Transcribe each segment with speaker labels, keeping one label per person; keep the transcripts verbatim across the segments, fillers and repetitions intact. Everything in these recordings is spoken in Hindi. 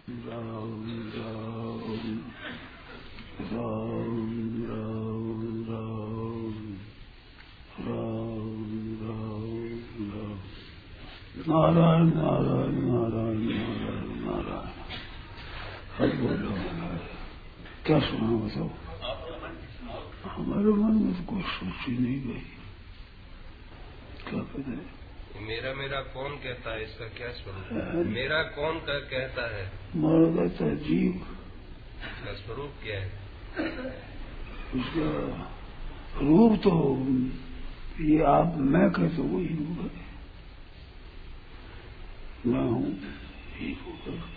Speaker 1: राम राम राम राम राम राम राम राम नारायण नारायण नारायण नारायण नारायण। हर बोलो क्या सुना बताओ। हमारे मन में तो कोई सोच ही नहीं गई। क्या कहते हैं
Speaker 2: मेरा मेरा कौन कहता है, इसका क्या स्वरूप है? मेरा कौन का कहता है?
Speaker 1: मारा कहता है जीव।
Speaker 2: इसका स्वरूप क्या है?
Speaker 1: उसका रूप तो ये आप मैं कहते वही रूप है। मैं हूँ ही रूप है।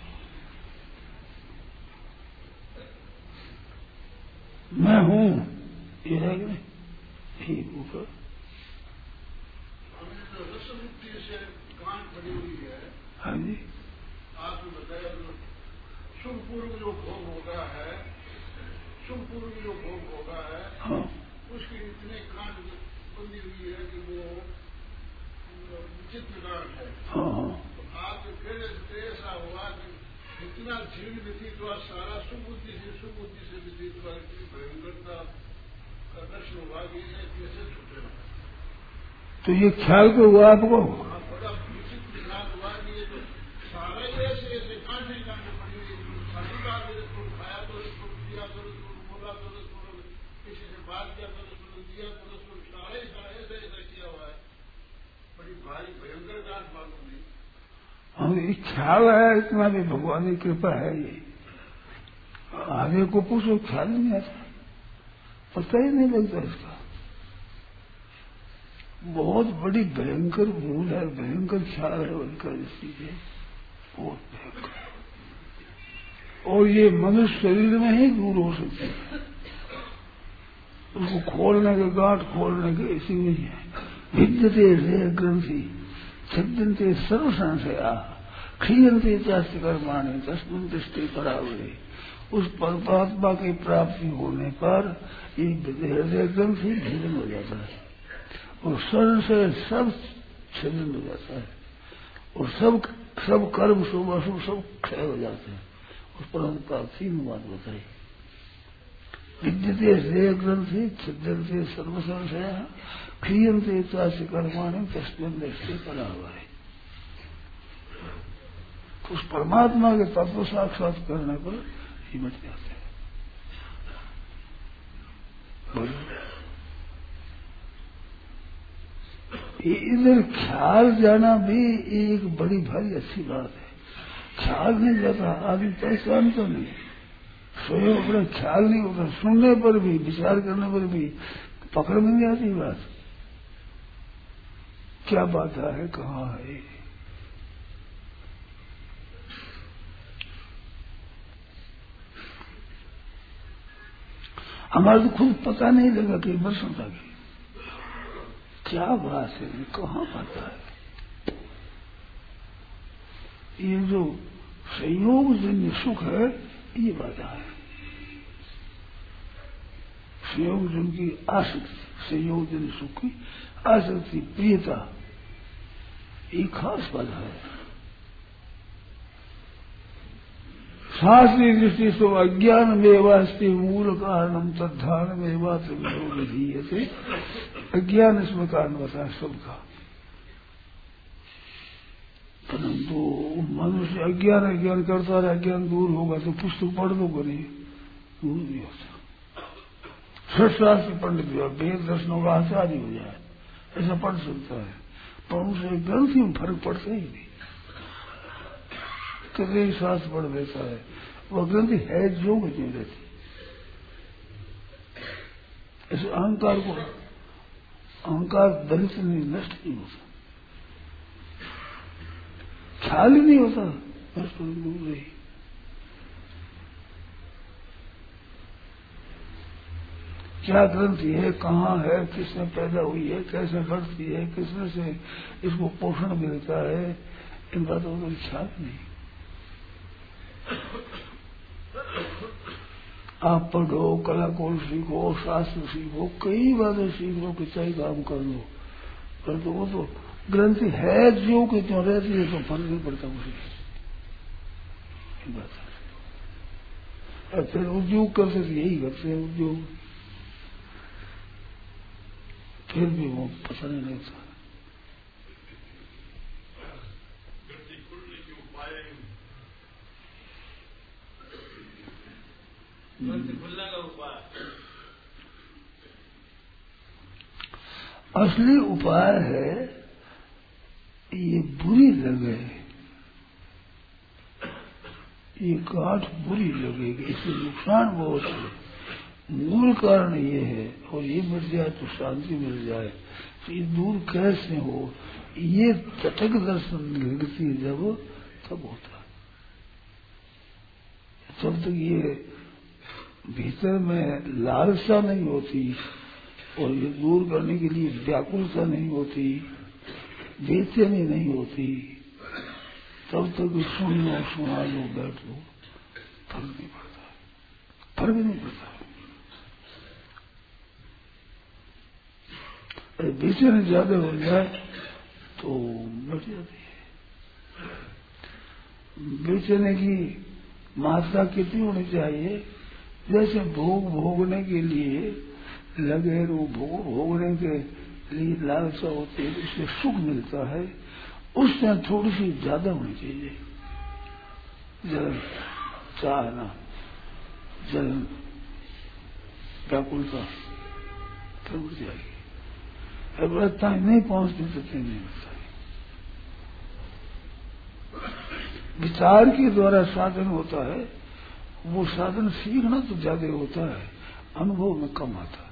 Speaker 1: मैं हूँ ये है कि नहीं, ही रूप है।
Speaker 3: रसमुक्ति से गांठ बनी हुई है।
Speaker 1: हाँ जी।
Speaker 3: आपने बताया शुभ पूर्व जो भोग होगा है, शुभ पूर्व जो भोग होगा है,
Speaker 1: हाँ।
Speaker 3: उसकी इतने गांठ बंदी हुई है कि वो विचित्र गांठ है।
Speaker 1: हाँ।
Speaker 3: तो आपके कहने से ऐसा हुआ कि इतना जीवन व्यतीत हुआ, सारा सुबुद्धि से सुबुद्धि से व्यतीत हुआ, इतनी भयंकरता का दर्शन हुआ कि इसे कैसे छूटेगा।
Speaker 1: तो ये ख्याल तो हुआ आपको?
Speaker 3: बड़ा विचित्र ख्याल हुआ कि ये तो सारा ही ऐसे ऐसे कांटे कांटे पड़ी हुई, सारी बात तो खाया तो दिया तो बोला तो किसी से बात किया तो दिया तो सारा ही सारा ऐसा ऐसा किया हुआ है। बड़ी भारी भयंकर गांठ मालूम नहीं।
Speaker 1: हम ये ख्याल है, इतना भी भगवान की कृपा है। ये आगे को पूछो ख्याल नहीं आता, पता ही नहीं लगता इसका। बहुत बड़ी भयंकर भूल है, भयंकर ख्याल है उनका इस चीजें, बहुत भयंकर। और ये मनुष्य शरीर में ही दूर हो सकती है। उसको खोलने के गांठ खोलने के इसी में ही है। विद्यते रे ग्रंथि छद्यंते सर्व संशया क्षीयंते चास्य कर्माणि तस्मिन् दृष्टि परावरे। उस परमात्मा की प्राप्ति होने पर ये हृदय ग्रंथि भीषण हो जाता है और शरीर से सब छेदन हो जाता है और सब सब कर्म शुभ अशुभ सब क्षय हो जाते हैं। उस पर प्राप्ति में बात बताई। विद्यते श्रेय ग्रंथि छिद्यंते सर्व संशय क्षीयंते चास्य कर्माणि तस्मिन् दृष्टि परावरे। उस परमात्मा के तत्व साक्षात करने पर ही मिट जाते हैं। इधर ख्याल जाना भी एक बड़ी भारी अच्छी बात है। ख्याल नहीं जाता आदमी परेशान तो नहीं, स्वयं अपना ख्याल नहीं होता। सुनने पर भी विचार करने पर भी पकड़ में नहीं आती बात, क्या बात है कहाँ है। हमारा तो खुद पता नहीं लगा कई वर्षों तक क्या बात है, कहाँ आता है। ये जो संयोग जन्य सुख है ये बात है। संयोग जन की आसक्ति, संयोग जन्य सुख की आसक्ति, प्रियता, ये खास बात है। शास्त्रीय दृष्टि से अज्ञान में वास्ते मूल कारणम तद्धान में वाधीयते। अज्ञान इसमें कारण बता सबका, परंतु मनुष्य अज्ञान अज्ञान करता रहे, अज्ञान दूर होगा तो पुस्तक पढ़ दो करें, दूर नहीं होता। शास्त्र पंडित भी वेद दर्शनों का आचार्य हो जाए ऐसा पढ़ सकता है, पर उसे ग्रंथि में फर्क पड़ता ही नहीं। कभी श्वास पढ़ देता है, वह ग्रंथि है जो नहीं रहती। ऐसे अहंकार को अहंकार दलित नहीं, नष्ट नहीं होता, ख्याल ही नहीं होता, नष्ट दूर रही। क्या ग्रंथि है, कहाँ है, किसने पैदा हुई है, कैसे बढ़ती है, किसने से इसको पोषण मिलता है, इन बातों का ख्याल नहीं। आप पढ़ो, कला कौन सीखो, शास्त्र सीखो, कई बातें सीख लो, कितना काम कर लो, पर तो वो तो ग्रंथि है जो कि क्यों रहती है तो फर्क नहीं पड़ता उसे। और फिर उद्योग करते यही करते हैं उद्योग, फिर भी वो पता नहीं लगता। असली उपाय है ये बुरी लगे, ये गांठ बुरी लगेगी, इससे नुकसान बहुत है। मूल कारण ये है, और ये मिल जाए तो शांति मिल जाए। तो ये दूर कैसे हो, ये तटक दर्शन लगती है जब तब होता है। जब तक ये भीतर में लालसा नहीं होती और ये दूर करने के लिए व्याकुलता नहीं होती, बेचैनी नहीं होती, तब तक सुन लो सुना लो बैठ लो, फर्क नहीं पड़ता, फर्क नहीं पड़ता। अरे बेचैनी ज्यादा हो जाए तो बढ़ जाती है। बेचैनी की मात्रा कितनी होनी चाहिए? जैसे भोग भोगने के लिए लगे, वो भोग भोगने के लिए लालसा होती है, उससे सुख मिलता है, उससे थोड़ी सी ज्यादा होनी चाहिए। जलन, चाहना, जलन, व्याकुलता फिर उठ जाएगी। अगर टाइम नहीं पहुंचती तो फिर नहीं मिलता। विचार के द्वारा साधन होता है, वो साधन सीखना तो ज्यादा होता है, अनुभव में कम आता है।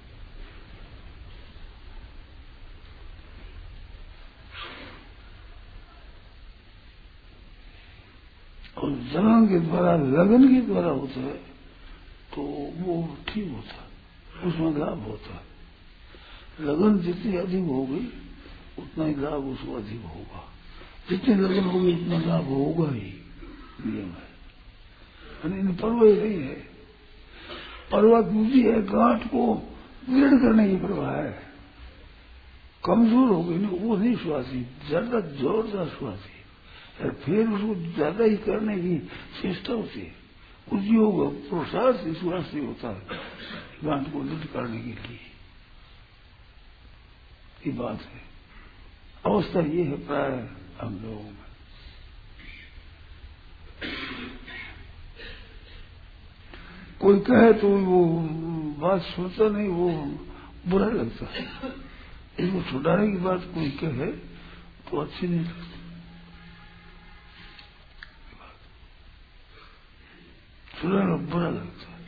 Speaker 1: और जलन के द्वारा, लगन के द्वारा होता है तो वो ठीक होता है, उसमें लाभ होता है। लगन जितनी अधिक होगी उतना ही लाभ उसको अधिक होगा, जितनी लगन होगी उतना लाभ होगा ही, नियम है। इन परवाह नहीं है, परवाह दूसरी है, गांठ को दृढ़ करने की परवाह है। कमजोर हो गई ना वो नहीं श्वासी, ज्यादा जोरदार श्वासी, और फिर उसको ज्यादा ही करने की चेष्टा होती है। उद्योग प्रोत्साहन से श्वासी होता है गांठ को दृढ़ करने के लिए। ये बात है, अवस्था ये है प्राय हम लोगों में। कोई कहे तो वो बात सुनता नहीं, वो बुरा लगता है। इसको छुड़ाने की बात कोई कहे तो अच्छी नहीं लगती, छुड़ाना बुरा लगता है।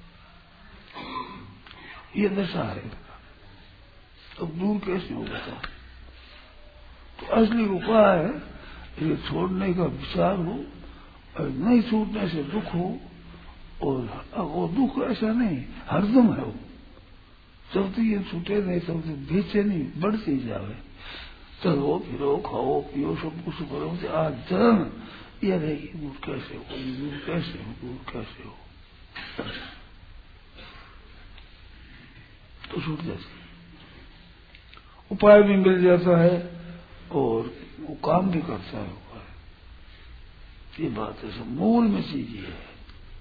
Speaker 1: ये दशा है, तो दूर कैसे होगा? तो असली उपाय है ये छोड़ने का विचार हो, और नहीं छूटने से दुख हो, और वो दुख ऐसा नहीं हरदम है, वो जब तक ये छूटे नहीं तब तक बेचैनी बढ़ती जावे। चलो फिरो खाओ पियो सब कुछ करो, आज जलन ये रहेगी, दूर कैसे हो, दूर कैसे हो, दूर कैसे हो, तो छूट जाती। उपाय भी मिल जाता है और वो काम भी करता है उपाय। ये बात है, सब मूल में चीज ये है।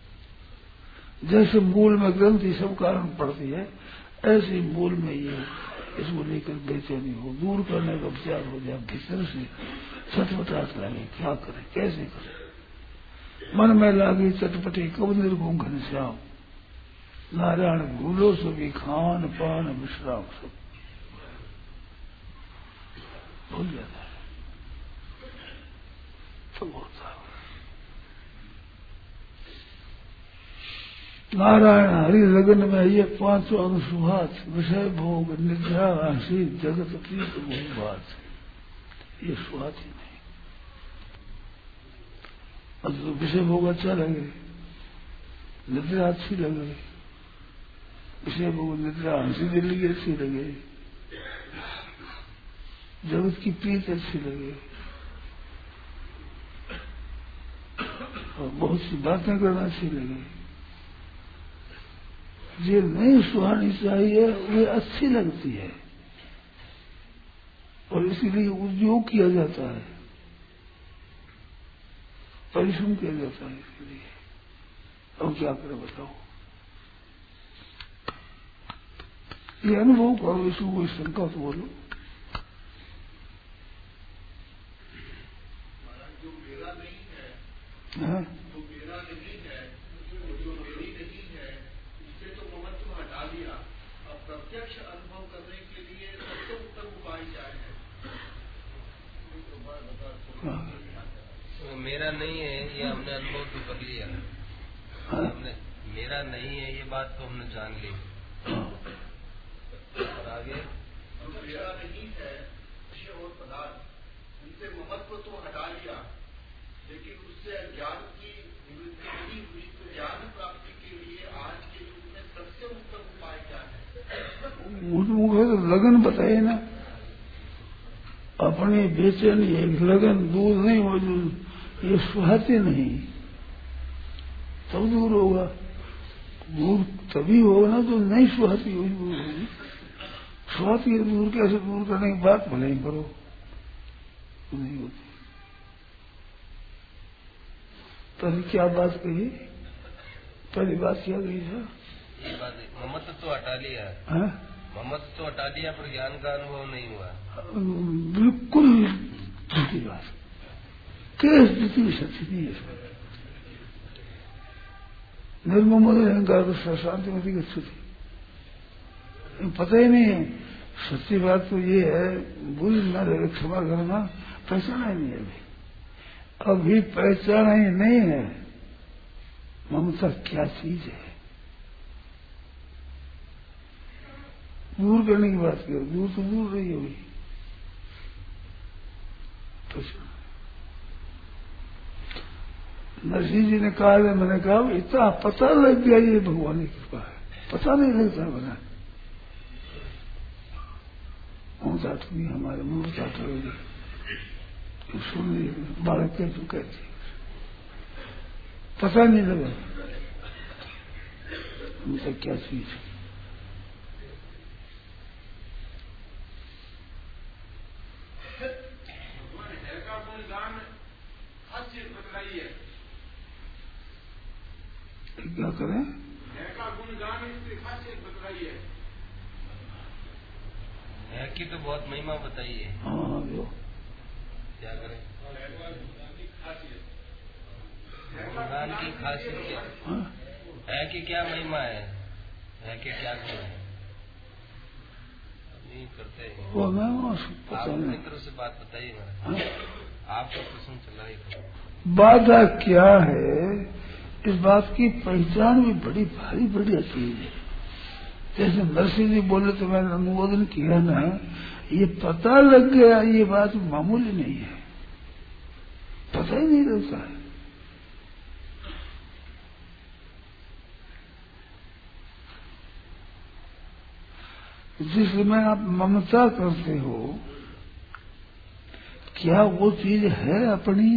Speaker 1: जैसे मूल में ग्रंथि सब कारण पड़ती है, ऐसे मूल में ये इसको लेकर बेचैनी हो, दूर करने का विचार हो जाए, भीतर से छटपटाहट लगे, क्या करे, कैसे करे। मन में लागी चटपटी कब निर्गुण घनश्याम, नारायण भूलो सभी खान पान विश्राम सब भूल जाता है, सब होता है। नारायण हरि लगन में ये पांचों अनुसुहात, विषय भोग निद्रा हंसी जगत प्रीत भोग बात, ये सुहात ही नहीं। अब तो विषय भोग अच्छा लगे, निद्रा अच्छी लगे, विषय भोग निद्रा हंसी दिल्ली अच्छी लगे, जगत की प्रीत अच्छी लगे, और बहुत सी बातें करना अच्छी लगे। ये नहीं सुहानी चाहिए, वे अच्छी लगती है, और इसीलिए उद्योग किया जाता है। परिश्रम किया जाता है इसके लिए। अब क्या करे बताओ, ये अनुभव करो, इसको कोई शंका तो बोलो।
Speaker 3: जो मेरा नहीं है,
Speaker 1: हाँ?
Speaker 3: जो मेरा नहीं है, जो मेरी नहीं है, इससे तो महत्व हटा दिया। अब प्रत्यक्ष अनुभव करने के लिए सबसे उत्तम उपाय क्या है?
Speaker 2: तो मेरा नहीं है ये हमने अनुभव तो कर लिया, हमने मेरा नहीं है ये बात तो हमने जान ली। और आगे
Speaker 3: मेरा नहीं है विषय और पदार्थ, उनसे महत्व तो हटा लिया, लेकिन उससे अज्ञान की निवृत्ति नहीं हुई। तो ज्ञान प्राप्ति के लिए आज के युग में सबसे उत्तम उपाय क्या है?
Speaker 1: मुझे तो लगन बताइए ना, अपने बेचैनी एक लगन दूर नहीं मौजूद, ये सुहाते नहीं, तब दूर होगा। दूर तभी होगा ना तो नहीं सुहाती हुई दूर होगी। सुहाती है दूर, कैसे दूर करने की बात भले ही करो, तो नहीं होती। पहले क्या बात कही, पहली बात क्या कही था?
Speaker 2: ये बात ममत्व तो हटा लिया, ममत्व तो हटा लिया, पर ज्ञान का अनुभव नहीं हुआ।
Speaker 1: बिल्कुल झूठी बात, केस जितनी सच्ची नहीं है इसमें। निर्मम अहंकार शांति मती की स्थिति पता ही नहीं है। सच्ची बात तो ये है, बुरी न रहे, क्षमा करना, पहचाना ही नहीं है अभी अभी पहचाना ही नहीं है ममता क्या चीज है। दूर करने की बात करो, दूर तो दूर रही है अभी। नरसिंह जी ने कहा, मैंने कहा इतना पता लग गया ये भगवान की कृपा है, पता नहीं लगता बना ममता थी हमारे ममता थी सुन बालक के तो कहती पता नहीं लगा ममता क्या चीज है। क्या करें?
Speaker 3: का गुणगान इसकी खासियत बतलाई है।
Speaker 2: है की तो बहुत महिमा बताई है।
Speaker 1: हाँ जो
Speaker 2: क्या करें? गुणगान की खासियत क्या है? कि क्या महिमा है, है कि क्या गुण है, नहीं करते हैं।
Speaker 1: वो मैं
Speaker 2: आप अपनी तरफ से बात बताइए ना, आपका प्रश्न चला ही।
Speaker 1: बाधा क्या है? इस बात की पहचान भी बड़ी भारी बड़ी चीज है। जैसे नरसिंह जी बोले तो मैंने अनुमोदन किया ना, ये पता लग गया, ये बात मामूली नहीं है, पता ही नहीं लगता है। जिसमें आप ममता करते हो, क्या वो चीज है अपनी?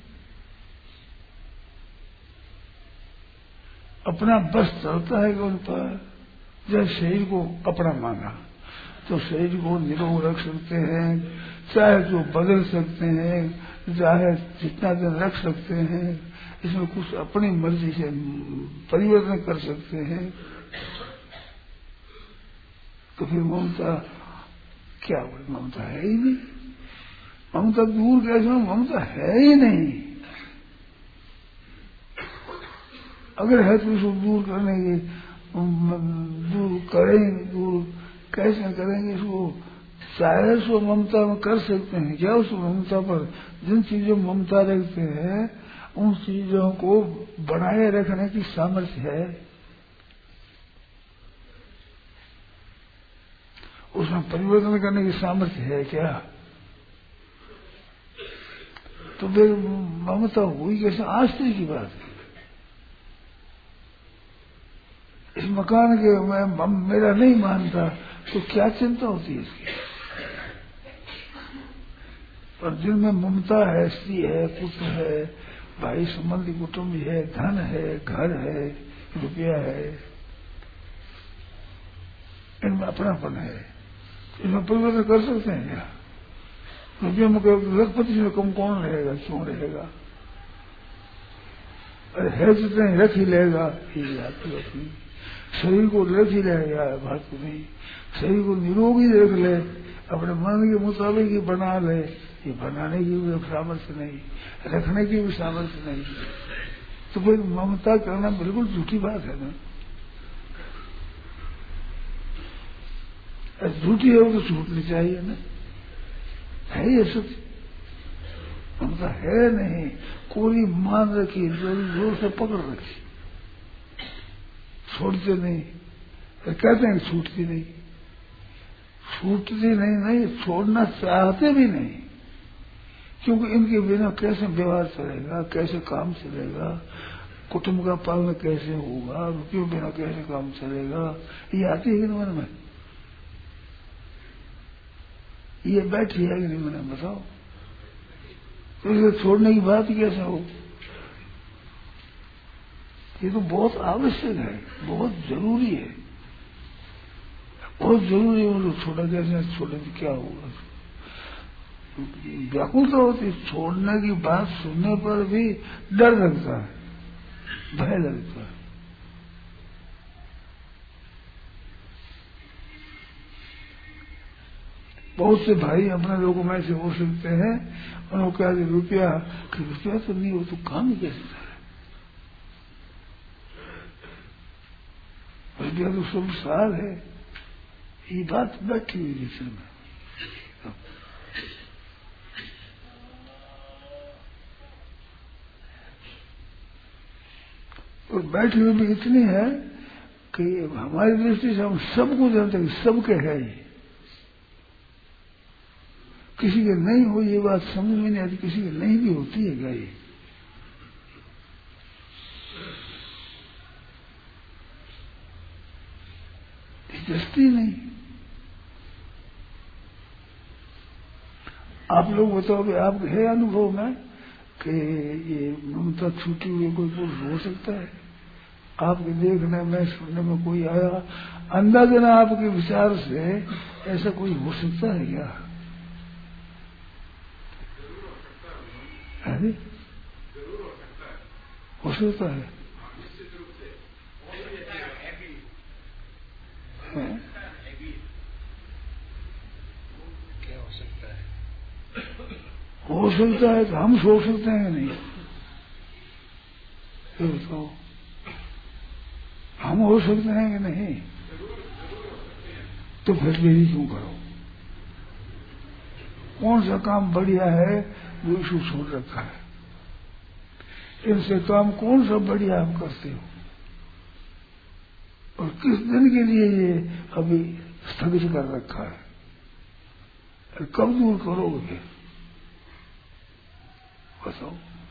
Speaker 1: अपना बस चलता है कि उन पर? जैसे शरीर को अपना माना तो शरीर को निरोग रख सकते हैं, चाहे जो बदल सकते हैं, चाहे जितना दिन रख सकते हैं, इसमें कुछ अपनी मर्जी से परिवर्तन कर सकते हैं। तो फिर ममता क्या बोले? ममता है ही नहीं। ममता दूर कैसे? ममता है ही नहीं। अगर है तो उसको दूर करने की, दूर करेंगे, दूर कैसे करेंगे इसको? चाहे सो ममता में कर सकते हैं क्या? उस ममता पर जिन चीजों में ममता रखते हैं उन चीजों को बनाए रखने की सामर्थ्य है? उसमें परिवर्तन करने की सामर्थ्य है क्या? तो फिर ममता हुई कैसे? आश्चर्य की बात है। इस मकान के मैं मेरा नहीं मानता तो क्या चिंता होती है इसकी? पर जिनमें ममता है, स्त्री है, पुत्र है, भाई संबंधी कुटुंब है, धन है, घर है, रुपया है, इनमें अपनापन है, इसमें परिवर्तन कर सकते हैं क्या? रुपये में लखपति में कम कौन रहेगा? क्यों रहेगा? अरे है जितने रख ही लेगा, ये बात अपनी शरीर को रख ही लेगा, बात नहीं। शरीर को निरोगी रख ले, अपने मन के मुताबिक ही बना ले, ये बनाने की भी सामर्थ्य नहीं, रखने की भी सामर्थ्य नहीं, तो फिर ममता करना बिल्कुल झूठी बात है ना। झूठी है वो तो छूटनी चाहिए ना, है ये सत्य। ममता है नहीं, कोई मान रखी, जोर जोर से पकड़ रखी, छोड़ते नहीं। कहते हैं छूटती नहीं, छूटती नहीं, नहीं छोड़ना चाहते भी नहीं, क्योंकि इनके बिना कैसे व्यवहार चलेगा, कैसे काम चलेगा, कुटुंब का पालन कैसे होगा, रुपयों बिना कैसे काम चलेगा, ये आती है कि नहीं मन में, ये बैठी है कि नहीं मैंने बताओ। तो इसे छोड़ने की बात कैसे हो, ये तो बहुत आवश्यक है, बहुत जरूरी है, बहुत जरूरी है। वो छोड़ा कैसे, छोड़ने से क्या होगा, व्याकुलता होती, छोड़ने की बात सुनने पर भी डर लगता है, भय लगता है। बहुत से भाई अपने लोगों में से हो सकते हैं, उन्होंने कहा कि रुपया कि रुपया तो नहीं हो तो काम ही कैसे चले, रुपया तो संसार है, ये बात बैठी हुई जिसमें में। और बैठी हुई भी इतनी है कि हमारी दृष्टि से हम सबको जानते हैं, सबके है ये, किसी के नहीं हो ये बात समझ में नहीं आती, किसी के नहीं भी होती है क्या ये, दृष्टि नहीं। आप लोग बताओ कि आप है अनुभव में कि ये ममता छूटी हुई कोई पुरुष हो सकता है, आपके देखने में सुनने में कोई आया, अंदाजन आपके विचार से ऐसा कोई हो सकता है क्या, है? हो सकता है, है?
Speaker 2: क्या हो सकता है,
Speaker 1: हो सकता है तो हम सोच सकते हैं नहीं, ये बताओ, हम हो सकते हैं कि नहीं, तो फिर देरी क्यों करो, कौन सा काम बढ़िया है वो इशू छोड़ रखा है, इनसे काम कौन सा बढ़िया आप करते हो, और किस दिन के लिए ये अभी स्थगित कर रखा है, और कब दूर करोगे फिर बताओ।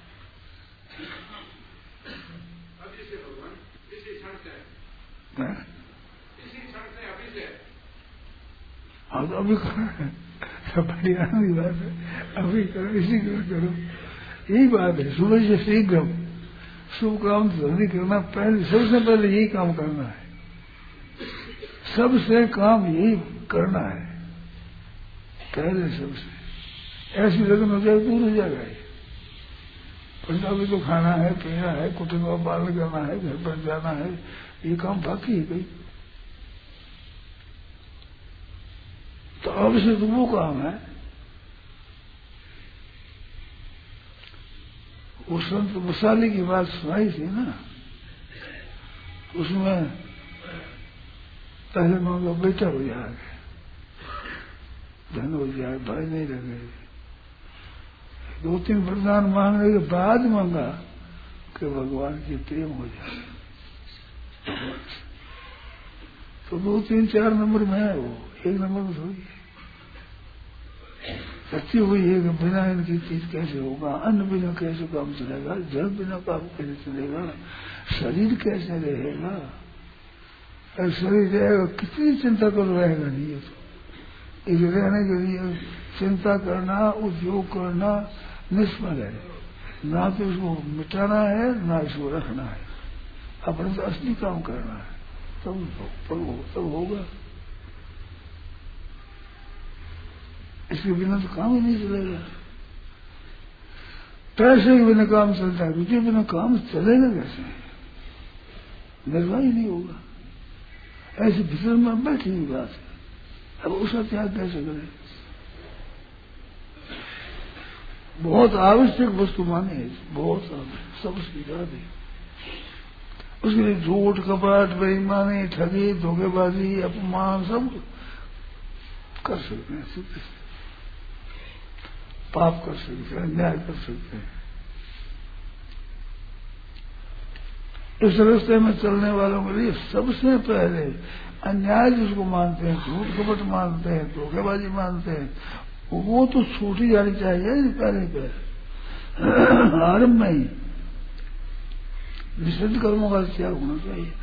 Speaker 1: हाँ तो अभी करो, सब बढ़िया बात है, अभी करो, इसी करो, यही बात है। सुबह से शीघ्र शुभ काम जल्दी करना, पहले सबसे पहले यही काम करना है, सबसे काम यही करना है पहले सबसे। ऐसी लगन हो जाए दूर हो जाएगा ये, पर अभी तो खाना है, पीना है, कुटुंब का पालन करना है, घर पर जाना है, ये काम बाकी है कहीं, तो अब से तो वो काम है। वो संत मसाले की बात सुनाई थी ना, उसमें पहले मांगा बेटा हो जाए, धन हो जाए, भाई नहीं लगे, दो तीन वरदान मांगने के बाद मांगा कि भगवान की प्रेम हो जाए, तो दो तीन चार नंबर में है वो, एक नंबर में थोड़ी है। सच्ची हुई है कि बिना इनकी चीज कैसे होगा, अन्न बिना कैसे काम चलेगा, जल बिना काम कैसे चलेगा, शरीर कैसे रहेगा, और शरीर रहेगा कितनी चिंता कर रहेगा नहीं, ये तो इस रहने के लिए चिंता करना, उद्योग करना निष्फल है, ना तो इसको मिटाना है ना इसको रखना है, अपने तो असली काम करना है, तब तब तब होगा, इसके बिना तो काम ही नहीं चलेगा। पैसे के बिना काम चलता है, रुपये बिना काम चलेगा कैसे? निर्वाह ही नहीं होगा। ऐसे भीतर में बैठी हुई बात है। अब उसका त्याग कैसे करें? बहुत आवश्यक वस्तु माने, बहुत सब उसकी याद है। उसके लिए झूठ, कपट, बेईमानी, ठगी, धोखेबाजी, अपमान सब कर सकते हैं, सिद्ध पाप कर सकते हैं, अन्याय कर सकते हैं। इस रास्ते में चलने वालों के लिए सबसे पहले अन्याय जिसको मानते हैं, झूठ कपट मानते हैं, धोखेबाजी मानते हैं, वो तो छूटी जानी चाहिए पहले पहले आरंभ में ही निषिद्ध कर्मों का त्याग होना चाहिए।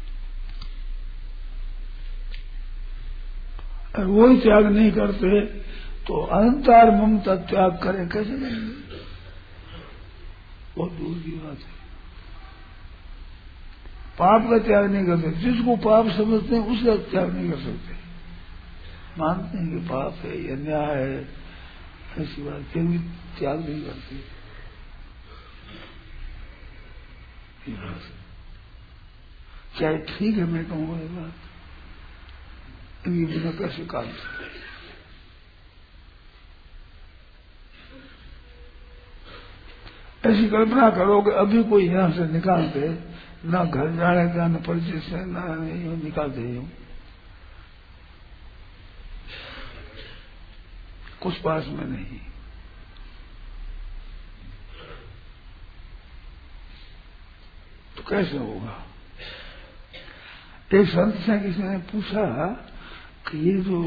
Speaker 1: और वो ही त्याग नहीं करते तो अहंकार ममता त्याग करें कैसे करेंगे? बहुत दूर की बात है। पाप का त्याग नहीं कर सकते, जिसको पाप समझते हैं उसका त्याग नहीं कर सकते। मानते हैं कि पाप है, अन्याय है, ऐसी बात, फिर भी त्याग नहीं करते। क्या ठीक है? मैं कहूँगा ये बात, इनकी बिना कैसे काम चले? ऐसी कल्पना करो कि अभी कोई यहां से निकालते, ना घर जाने का, न परिचय से, ना निकालते ही कुछ पास में नहीं। तो कैसे होगा? एक संत से किसी ने पूछा कि ये जो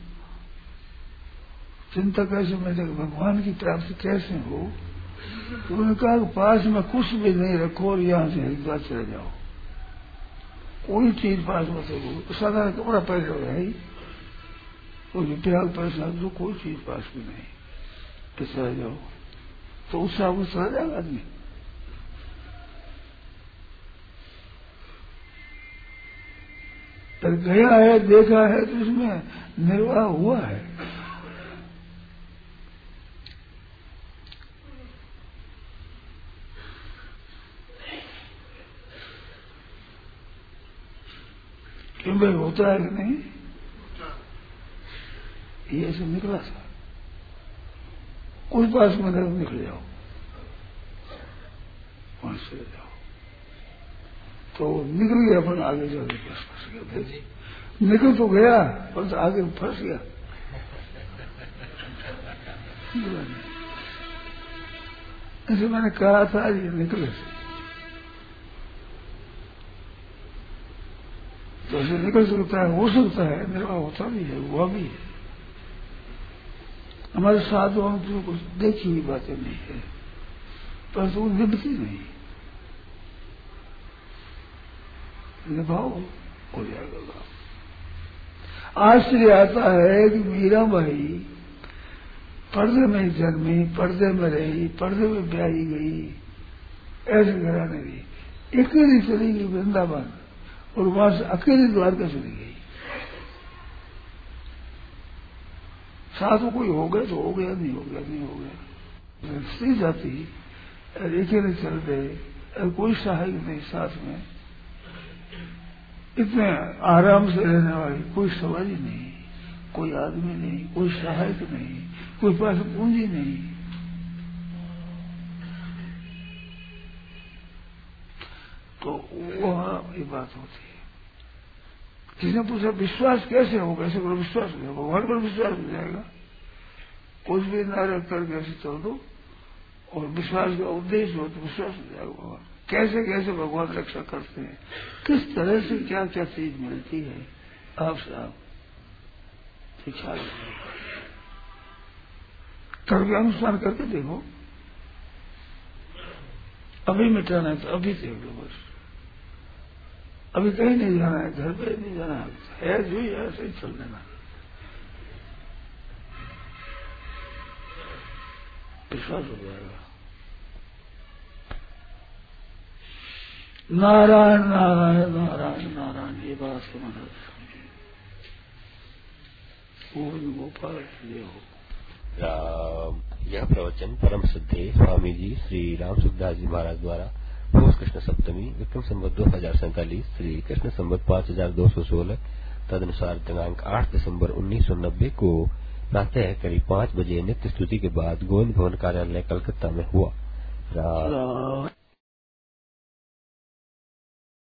Speaker 1: चिंता कैसे मिले, भगवान की प्राप्ति कैसे हो? तो उन्होंने कहा कि पास में कुछ भी नहीं रखो और यहां से हरिद्वार चले जाओ, कोई चीज पास में रखो, साधारण कपड़ा पहन लो है ही, कोई त्याग पैसा जो कोई चीज पास में नहीं, तो चले जाओ। तो उससे आपको चला जाएगा आदमी। पर गया है, देखा है, तो उसमें निर्वाह हुआ है। क्यों भाई होता है कि नहीं? ये ऐसे निकला था, कुछ पास में निकल जाओ, वहां से जाओ, तो निकल गया, अपन आगे जाके फंस फंस गया। निकल तो गया पर आगे फंस गया। ऐसे मैंने कहा था ये निकले से, तो ऐसे निकल सकता है, हो सकता है, निर्वाह होता भी है, हुआ भी है। हमारे साधुओं में कुछ देखी हुई बातें नहीं है, पर वो निभती नहीं, निभाओ हो जाएगा। आश्चर्य आता है कि मीराबाई पर्दे में जन्मी, पर्दे में रही, पर्दे में ब्याही गई, ऐसे घराने गई, अकेली चली गई वृंदावन, और वहां से अकेली द्वारका चली गई। साथ में कोई हो गया तो हो गया, नहीं हो गया नहीं हो गया। स्त्री जाती अकेले चल गए, कोई सहायक नहीं साथ में, इतने आराम से रहने वाली कोई सवारी नहीं, कोई आदमी नहीं, कोई सहायक नहीं, कोई पास पूंजी नहीं। तो वहां ये बात होती है। किसने पूछा विश्वास कैसे होगा? ऐसे करो विश्वास हो जाएगा, भगवान पर विश्वास हो जाएगा। कुछ भी न रख करके ऐसे चल दो, और विश्वास का उद्देश्य हो तो विश्वास हो जाएगा भगवान। कैसे कैसे भगवान रक्षा करते हैं, किस तरह से क्या क्या चीज मिलती है, आपसे आप शिक्षा करके अनुसार करके देखो। अभी मिटाना है तो अभी देख लो बस। अभी कहीं नहीं जाना है, घर पे नहीं जाना है, जो ही ऐसे ही चल देना, विश्वास हो जाएगा। नारायण नारायण नारायण नारायण, ये बात समझ गोविंद गोपाल ये हो।
Speaker 4: राम यह प्रवचन परम श्रद्धेय स्वामी जी श्री राम सुखदास जी महाराज द्वारा पौष कृष्ण सप्तमी विक्रम संवत दो हजार सैंतालीस श्री कृष्ण संवत पाँच हजार दो सौ सोलह तदनुसार दिनांक आठ दिसंबर उन्नीस सौ नब्बे को प्रातः करीब पाँच बजे नित्य स्तुति के बाद गोविंद भवन कार्यालय कलकत्ता में हुआ।